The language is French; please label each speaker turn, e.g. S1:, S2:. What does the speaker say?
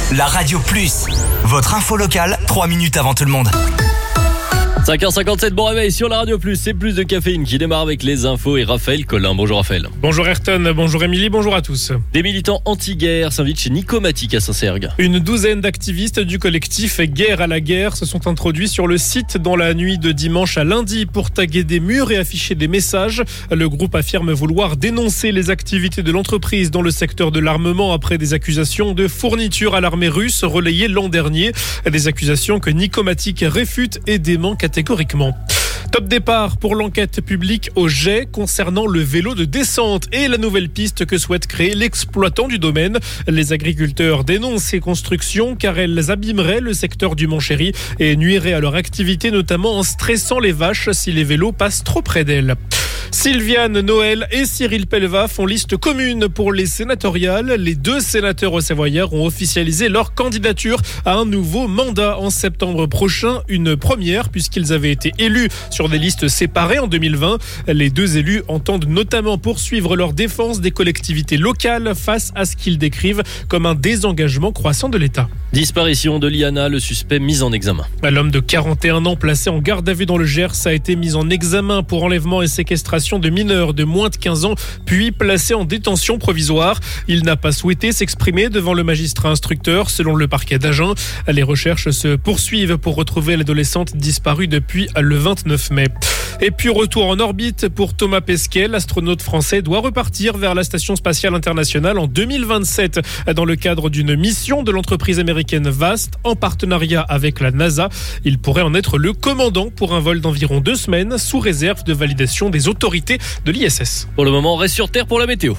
S1: La Radio Plus, votre info locale, 3 minutes avant tout le monde.
S2: 5h57, bon réveil sur la Radio Plus, c'est plus de caféine qui démarre avec les infos et Raphaël Collin. Bonjour Raphaël.
S3: Bonjour Ayrton, bonjour Émilie, bonjour à tous.
S2: Des militants anti-guerre s'invitent chez Nicomatic à Saint-Sergue.
S3: Une douzaine d'activistes du collectif Guerre à la guerre se sont introduits sur le site dans la nuit de dimanche à lundi pour taguer des murs et afficher des messages. Le groupe affirme vouloir dénoncer les activités de l'entreprise dans le secteur de l'armement après des accusations de fourniture à l'armée russe relayées l'an dernier. Des accusations que Nicomatic réfute et dément catégoriquement. Top départ pour l'enquête publique au GET concernant le vélo de descente et la nouvelle piste que souhaite créer l'exploitant du domaine. Les agriculteurs dénoncent ces constructions car elles abîmeraient le secteur du Montchéry et nuiraient à leur activité, notamment en stressant les vaches si les vélos passent trop près d'elles. Sylviane Noël et Cyril Pellevat font liste commune pour les sénatoriales. Les deux sénateurs savoyards ont officialisé leur candidature à un nouveau mandat en septembre prochain. Une première puisqu'ils avaient été élus sur des listes séparées en 2020. Les deux élus entendent notamment poursuivre leur défense des collectivités locales face à ce qu'ils décrivent comme un désengagement croissant de l'État.
S2: Disparition de Liana, le suspect mis en examen.
S3: L'homme de 41 ans placé en garde à vue dans le Gers a été mis en examen pour enlèvement et séquestration de mineurs de moins de 15 ans, puis placé en détention provisoire. Il n'a pas souhaité s'exprimer devant le magistrat instructeur, selon le parquet d'Agen. Les recherches se poursuivent pour retrouver l'adolescente disparue depuis le 29 mai. Et puis retour en orbite pour Thomas Pesquet. L'astronaute français doit repartir vers la Station spatiale internationale en 2027 dans le cadre d'une mission de l'entreprise américaine VAST en partenariat avec la NASA. Il pourrait en être le commandant pour un vol d'environ 2 semaines sous réserve de validation des autorités de l'ISS.
S2: Pour le moment, on reste sur Terre pour la météo.